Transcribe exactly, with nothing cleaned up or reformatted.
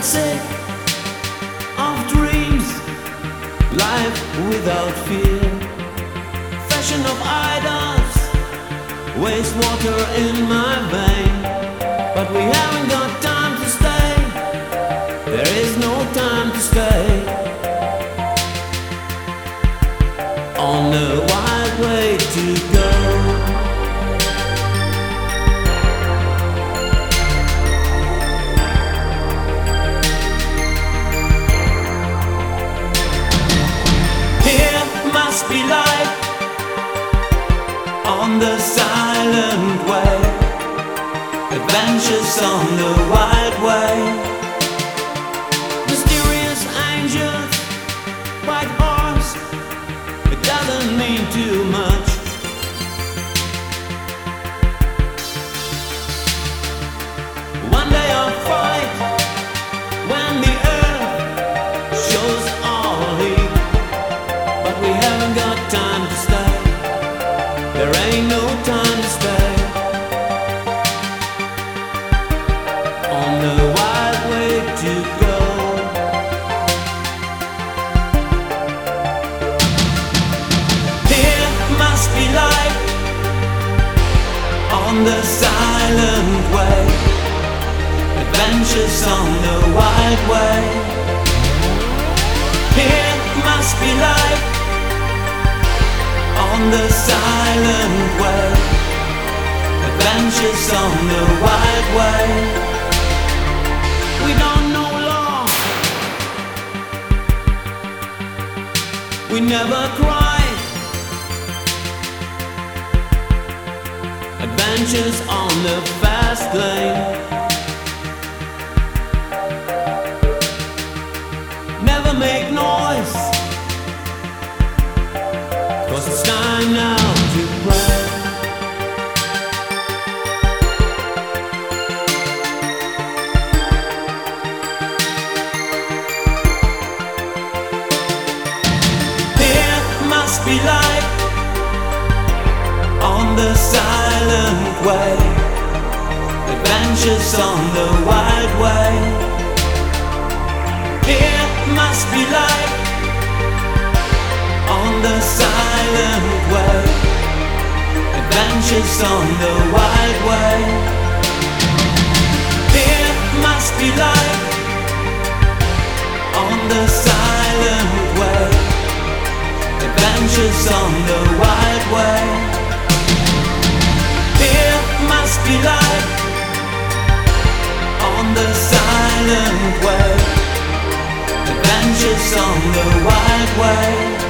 sick of dreams, life without fear, fashion of idols, wastewater in my vein. But we haven't got time to stay, there is no time to stay on the wild way to go. Must be life on the silent way, adventures on the wild way. Mysterious angels, white horse, it doesn't mean too much. One day I'll fight when the earth shows all heat. But we haven't got time to stay, there ain't no time to stay on the wild way to go. Here must be life on the silent way, adventures on the wild way. Here must be life on the silent way, adventures on the wild way. We don't know law, we never cry, adventures on the fast lane. Never make noise, 'cause it's time now to play. There must be life on the silent way, adventures on the wild way. There must be life on the silent way, adventures on the wild way. There must be life on the silent way, adventures on the wild way. There must be life on the silent way, adventures on the wild way.